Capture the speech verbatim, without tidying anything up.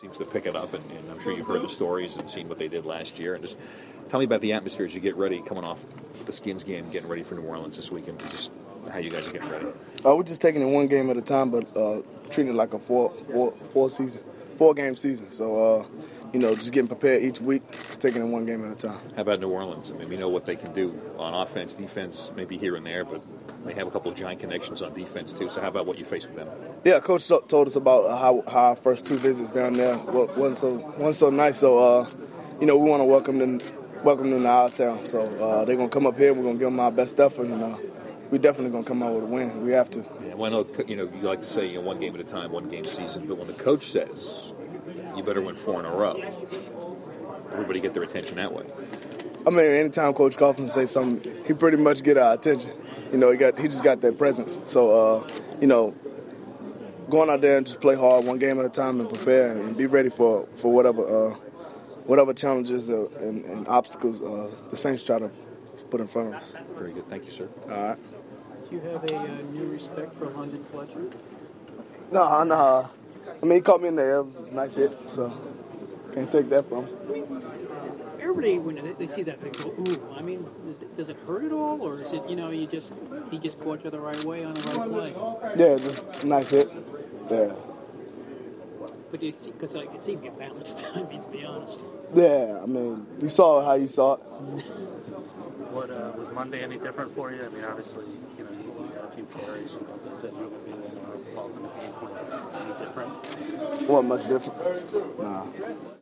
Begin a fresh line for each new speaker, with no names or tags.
seems to pick it up, and, and I'm sure you've heard the stories and seen what they did last year. And just tell me about the atmosphere as you get ready, coming off the Skins game, getting ready for New Orleans this weekend. Just how you guys are getting ready.
Uh, we're just taking it one game at a time, but uh, treating it like a four, four, four season, four game season. So, uh, you know, just getting prepared each week, taking it one game at a time.
How about New Orleans? I mean, we know what they can do on offense, defense, maybe here and there, but they have a couple of giant connections on defense too. So how about what you face with them?
Yeah, Coach told us about how, how our first two visits down there wasn't so wasn't so nice. So, uh, you know, we want to welcome them, welcome them to our town. So uh, they're gonna come up here. We're gonna give them our best effort, and uh, we're definitely gonna come out with a win. We have to.
Yeah, well, I know, you know, you like to say, you know, one game at a time, one game season, but when the coach says you better win four in a row, everybody get their attention that way.
I mean, anytime Coach Coughlin says something, he pretty much get our attention. You know, he got he just got that presence. So, uh, you know, going out there and just play hard, one game at a time, and prepare and be ready for for whatever uh, whatever challenges uh, and, and obstacles uh, the Saints try to put in front of us.
Very good, thank you, sir.
All right.
Do you have a uh, new respect for London Fletcher?
No, no. I mean, he caught me in the air. It was a nice hit, so can't take that from him.
I mean, everybody, when they, they see that, they go, ooh. I mean, does it, does it hurt at all? Or is it, you know, you just he just caught you the right way on the right play?
Yeah, just a nice hit. Yeah.
But because like, it seemed to get balanced, I mean, to be honest.
Yeah, I mean, you saw how you saw it.
What uh, was Monday any different for you? I mean, obviously, you know, you, you had a few carries. You know, that you would be involved in the game. Any different?
Wasn't much different. Nah.